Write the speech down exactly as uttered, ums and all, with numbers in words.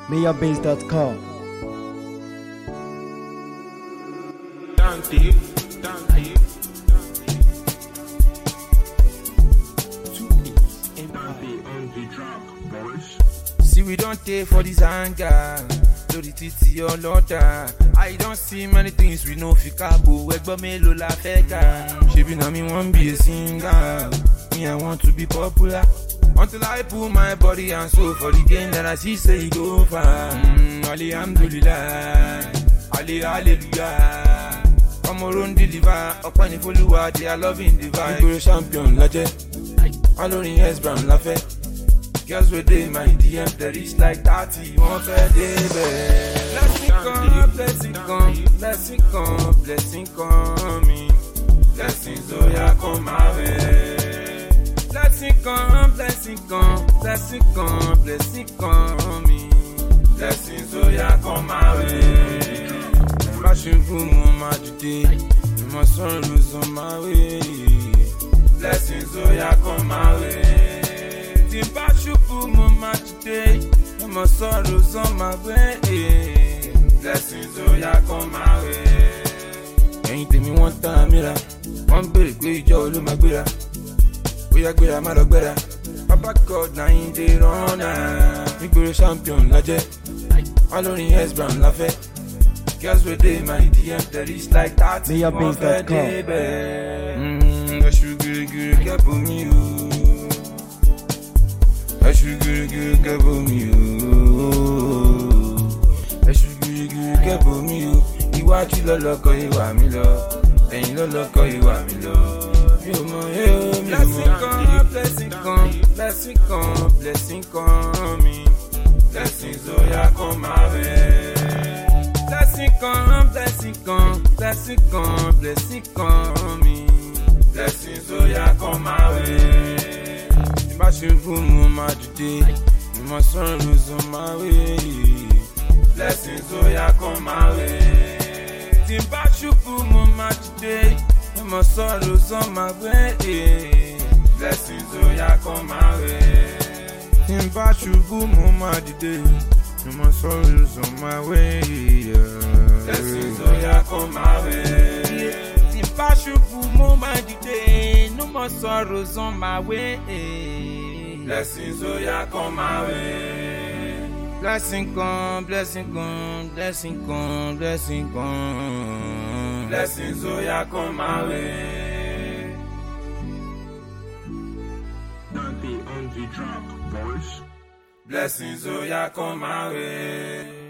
mayor base dot com. Dante, Dante, two M P on the track, boys. See, we don't take for this anger. Do the titi or loda. I don't see many things we know fikabo. Egbo melo la feka. She be na me want be a singer. Me I want to be popular. Until I put my body and soul for the game that I see say it go far. Mm, Alhamdulillah, Ali Hallelujah. Come around deliver, up on the follower, they are loving the vibe. Go champion, laje. Alone yes, brown la fe. Girls with they my D M, there is like thirty, one fair day, babe. Blessing come, blessing come, blessing come, blessing coming. Blessings, oh yeah, come my way. Blessing come, blessing come, blessing come, blessing coming. Blessings, oh yeah, come my way. Flashing boom on my today, my sorrows on my way. Blessings, oh yeah, come my way. Timba shupu on my today, my sorrows on my way. Blessings, oh yeah, come my way. Anything you want, Tamira. One big way, Joe, look my better. We are good, I'm out of better. Papa God, now in the runner. We go champion, laje. Alone yes, brown la fe. Girls with they my D M, there is like that. mayor base dot com. Mmm, I should get good, get for me. I should get good, get for me. I should get good, get for me. Iwájú lọ lọkọ ìwà mi lọ, ẹ̀yìn lọ lọkọ ìwà mi lọ. Blessing come, blessing come, blessing come, blessing coming. Blessings, oh yeah, come my way. Blessing come, blessing come, blessing come, blessing coming. Blessings, oh yeah, come my way. Timba shupu on my today, my sorrows on my way. Blessings, oh yeah, come my way. Timba shupu on my today, my sorrows on my way. Blessings, oh yeah, come my way. Timba shupu on my today, my sorrows on my way. Blessings, oh yeah, come my way. Timba shupu on my today, no more sorrows on my way. Blessings, oh yeah, come my way. Blessing come, blessing come, blessing come, blessing come. Blessings, oh yeah, come my way. Dante on the track, boys. Blessings, oh yeah, come my way.